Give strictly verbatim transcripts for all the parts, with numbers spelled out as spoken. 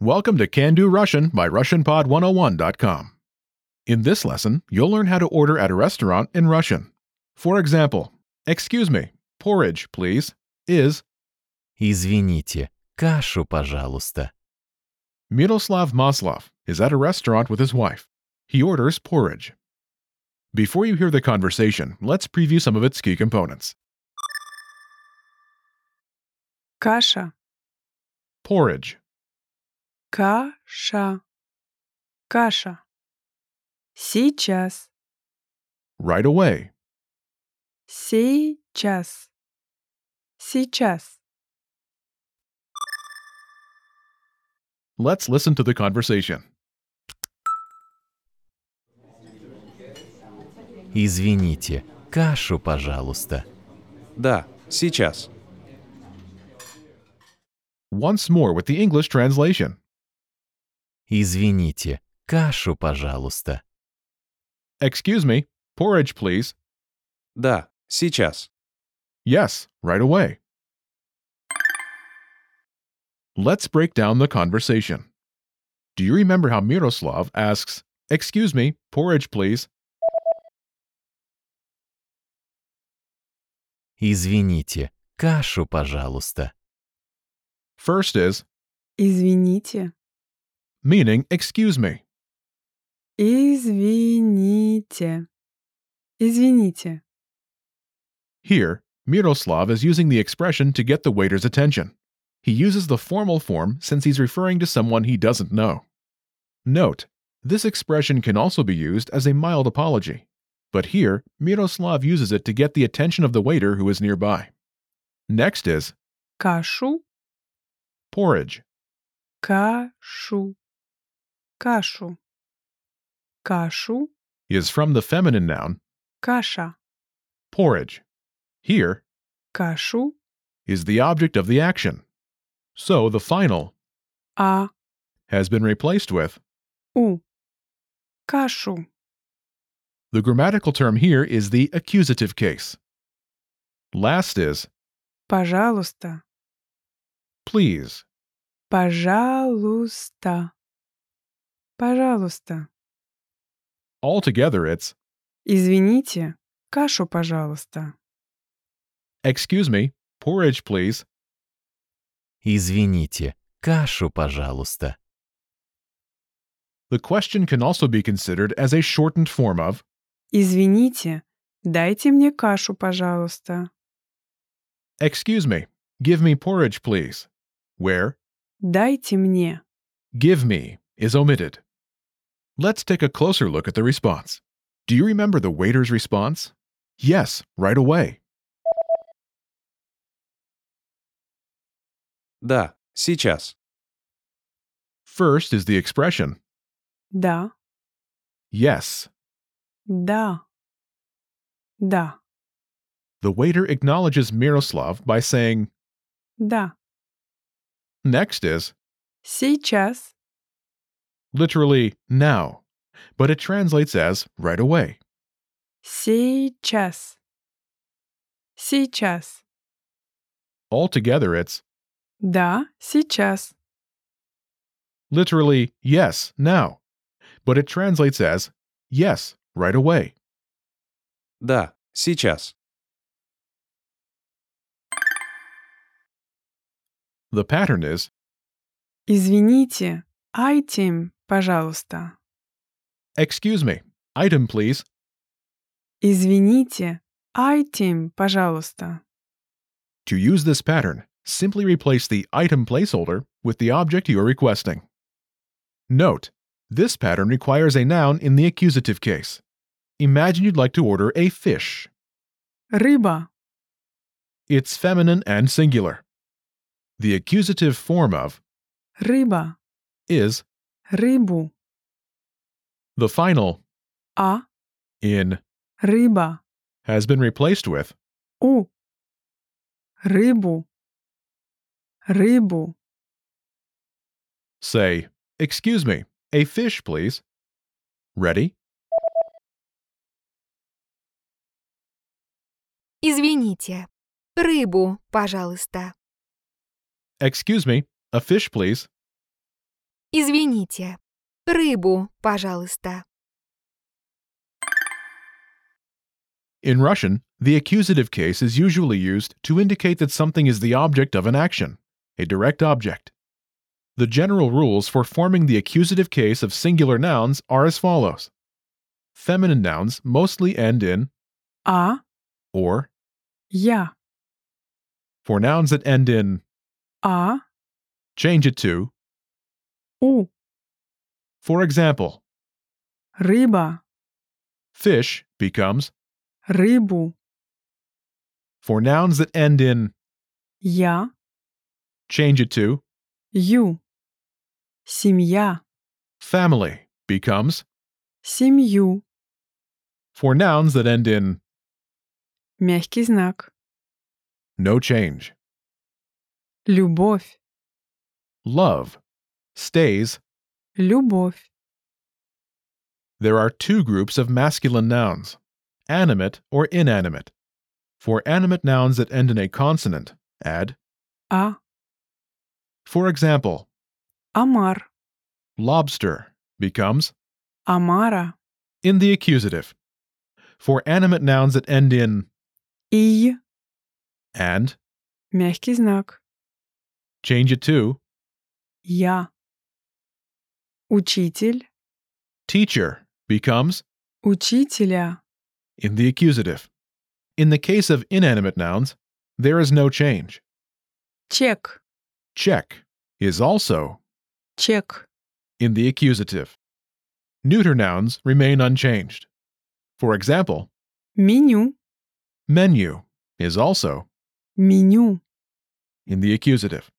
Welcome to Can Do Russian by Russian Pod one oh one dot com. In this lesson, you'll learn how to order at a restaurant in Russian. For example, excuse me, porridge, please, is Извините, кашу, пожалуйста. Miroslav Maslov is at a restaurant with his wife. He orders porridge. Before you hear the conversation, let's preview some of its key components. Каша, Porridge, каша, каша. Сейчас, right away, сейчас, сейчас. let's listen to the conversation. Извините, кашу, пожалуйста. Да, сейчас. Once more with the English translation. Извините, кашу, пожалуйста. Excuse me, porridge, please. Да, сейчас. Yes, right away. Let's break down the conversation. Do you remember how Miroslav asks, excuse me, porridge, please? Извините, кашу, пожалуйста. First is, Извините, meaning excuse me. извините, извините. Here, Miroslav is using the expression to get the waiter's attention. He uses the formal form since he's referring to someone he doesn't know. Note, this expression can also be used as a mild apology, but here, Miroslav uses it to get the attention of the waiter who is nearby. Next is Кашу, porridge. кашу, кашу. Кашу, Is from the feminine noun каша. porridge. Here Кашу, is the object of the action. So the final а, has been replaced with. у. Кашу. The grammatical term here is the accusative case. Last is Пожалуйста, please. пожалуйста, пожалуйста. Altogether it's Извините, кашу, пожалуйста. excuse me, porridge, please. Извините, кашу, пожалуйста. The question can also be considered as a shortened form of Извините, дайте мне кашу, пожалуйста. excuse me, give me porridge, please, where Дайте мне. give me is omitted. Let's take a closer look at the response. Do you remember the waiter's response? Yes, right away. Да, сейчас. First is the expression Да, yes. да, да, The waiter acknowledges Miroslav by saying, да. next is Сейчас, literally now, but it translates as right away. сейчас, сейчас. Altogether it's Да, сейчас. literally yes, now, but it translates as yes, right away. Да, сейчас. The pattern is Извините, айтем, пожалуйста. excuse me, item please. Извините, айтем, пожалуйста. To use this pattern, simply replace the item placeholder with the object you are requesting. Note, this pattern requires a noun in the accusative case. Imagine you'd like to order a fish. Рыба, It's feminine and singular. The accusative form of рыба, is рыбу. the final А, in рыба. has been replaced with У. Рыбу. Рыбу. say, excuse me, a fish please. Ready? Извините. Рыбу, пожалуйста. Excuse me, a fish please. Извините. Рыбу, пожалуйста. In Russian, the accusative case is usually used to indicate that something is the object of an action, a direct object. The general rules for forming the accusative case of singular nouns are as follows. Feminine nouns mostly end in А, or. я. For nouns that end in А, change it to. у. For example, Рыба. fish becomes. Рыбу. For nouns that end in Я. change it to. Ю. Семья. Family becomes. Семью. For nouns that end in Мягкий знак. no change. Любовь. Love stays. Любовь. There are two groups of masculine nouns, animate or inanimate. For animate nouns that end in a consonant, add. А. For example, Омар. lobster becomes Омара. in the accusative. For animate nouns that end in И. and, Мягкий знак. change it to. Я. Учитель. Teacher becomes Учителя. in the accusative. In the case of inanimate nouns, there is no change. Чек. Check is also Чек. in the accusative. Neuter nouns remain unchanged. For example, Меню. menu is also Меню. in the accusative.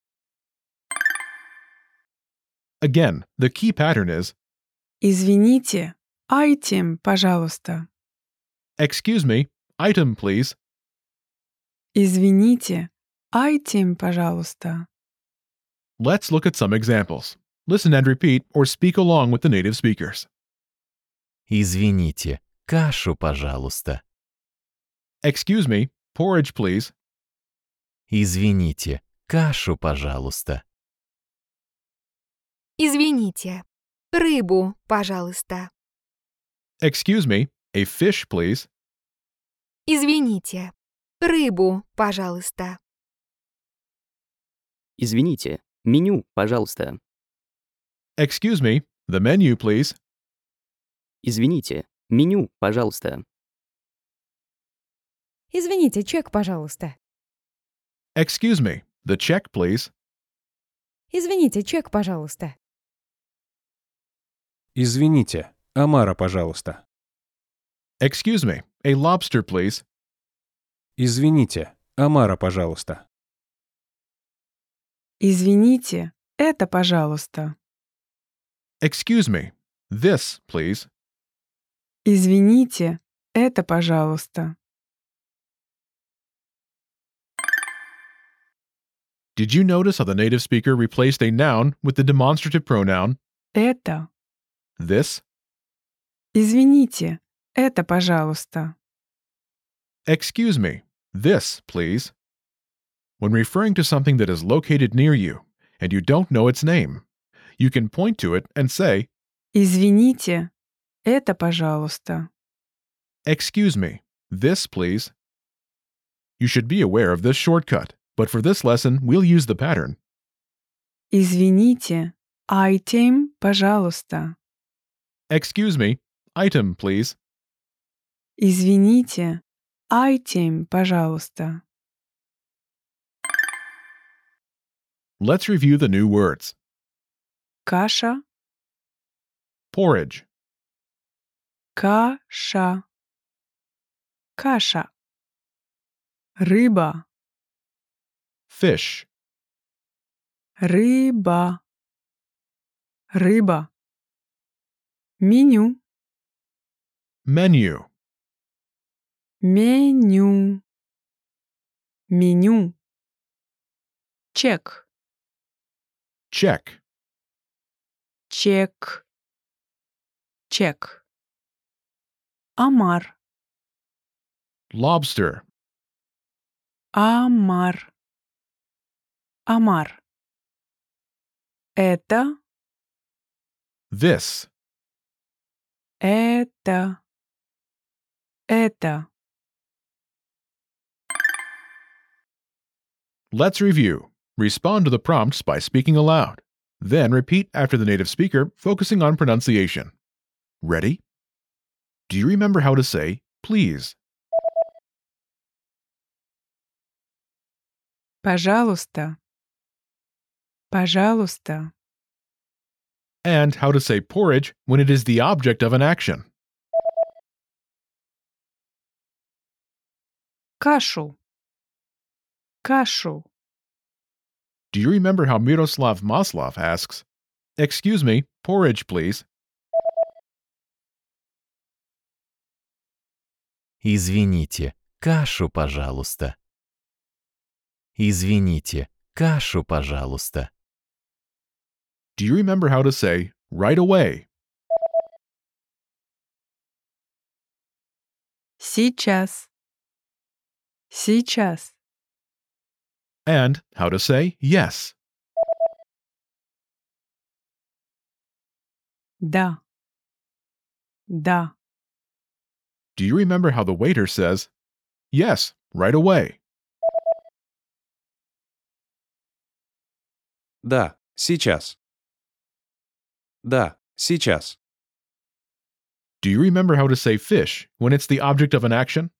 Again, the key pattern is Извините. Айтем, пожалуйста. excuse me, item please. Извините. Айтем, пожалуйста. Let's look at some examples. Listen and repeat or speak along with the native speakers. Извините, кашу, пожалуйста. Excuse me, porridge please. Извините, кашу, пожалуйста. Извините. Рыбу, пожалуйста. Excuse me, a fish please. Извините. Рыбу, пожалуйста. Извините, меню, пожалуйста. Excuse me, the menu please. Извините, меню, пожалуйста. Извините, чек, пожалуйста. Excuse me, the check please. Извините, чек, пожалуйста. Извините, омара, пожалуйста. Excuse me, a lobster please. Извините, омара, пожалуйста. Извините. Это, пожалуйста. Excuse me, this please. Извините. Это, пожалуйста. Did you notice how the native speaker replaced a noun with the demonstrative pronoun Это. this? Извините. Это, пожалуйста. Excuse me, this please. When referring to something that is located near you and you don't know its name, you can point to it and say, Извините. Это, пожалуйста. excuse me, this please. You should be aware of this shortcut, but for this lesson, we'll use the pattern. Извините. Айтем, пожалуйста. Excuse me, item please. Извините. Айтем, пожалуйста. Let's review the new words. Каша. Porridge, Каша. Каша. Рыба. fish, Рыба. Рыба. Меню. menu, Меню. Меню. Чек. check, Чек. Чек. Омар. lobster, Омар. Омар. Это this. Это. Это. Let's review. Respond to the prompts by speaking aloud. Then repeat after the native speaker, focusing on pronunciation. Ready? Do you remember how to say please? Пожалуйста. Пожалуйста. And how to say porridge when it is the object of an action? Кашу. Кашу. Do you remember how Miroslav Maslov asks, "Excuse me, porridge, please"? Извините, кашу, пожалуйста. Извините, кашу, пожалуйста. Do you remember how to say right away? Сейчас. Сейчас. And how to say yes? Да. Да. Do you remember how the waiter says, "Yes, right away"? Да, сейчас. Да, сейчас. Do you remember how to say fish when it's the object of an action?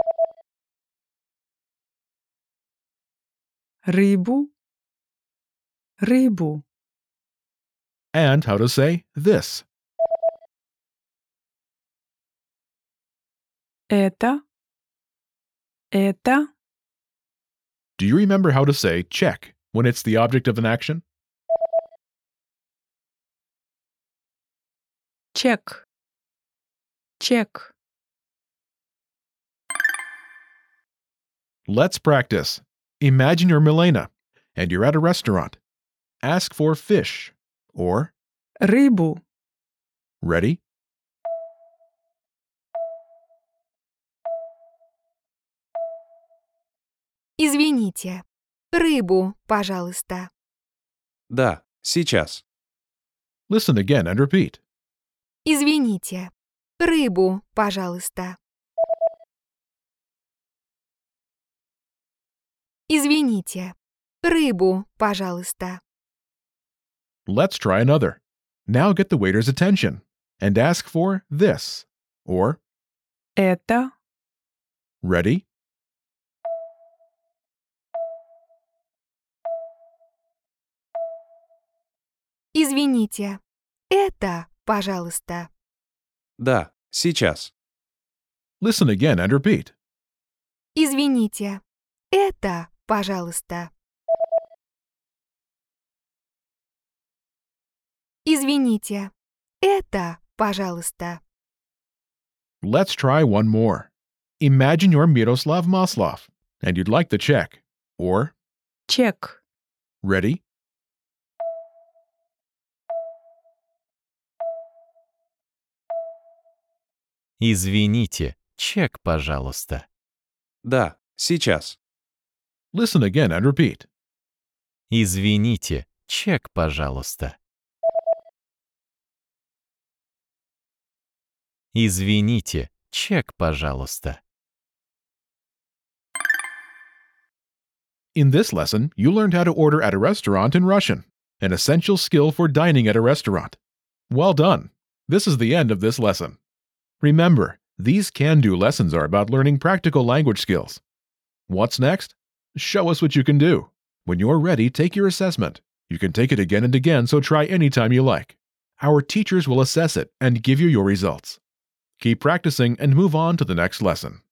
Рыбу. Рыбу. And how to say this? Это. Это. Do you remember how to say check when it's the object of an action? Чек. Чек. Let's practice. Imagine you're Milena, and you're at a restaurant. Ask for fish, or Рыбу. ready? Извините. Рыбу, пожалуйста. Да, сейчас. Listen again and repeat. Извините. Рыбу, пожалуйста. Извините. Рыбу, пожалуйста. Let's try another. Now get the waiter's attention and ask for this, or Это. ready? Извините. Это, пожалуйста. Да, сейчас. Listen again and repeat. Извините. Это, пожалуйста. Извините. Это, пожалуйста. Let's try one more. Imagine you're Miroslav Maslov, and you'd like the check, or Чек. ready? Извините, чек, пожалуйста. Да, сейчас. Listen again and repeat. Извините, чек, пожалуйста. Извините, чек, пожалуйста. In this lesson, you learned how to order at a restaurant in Russian, an essential skill for dining at a restaurant. Well done! This is the end of this lesson. Remember, these can-do lessons are about learning practical language skills. What's next? Show us what you can do. When you're ready, take your assessment. You can take it again and again, so try anytime you like. Our teachers will assess it and give you your results. Keep practicing and move on to the next lesson.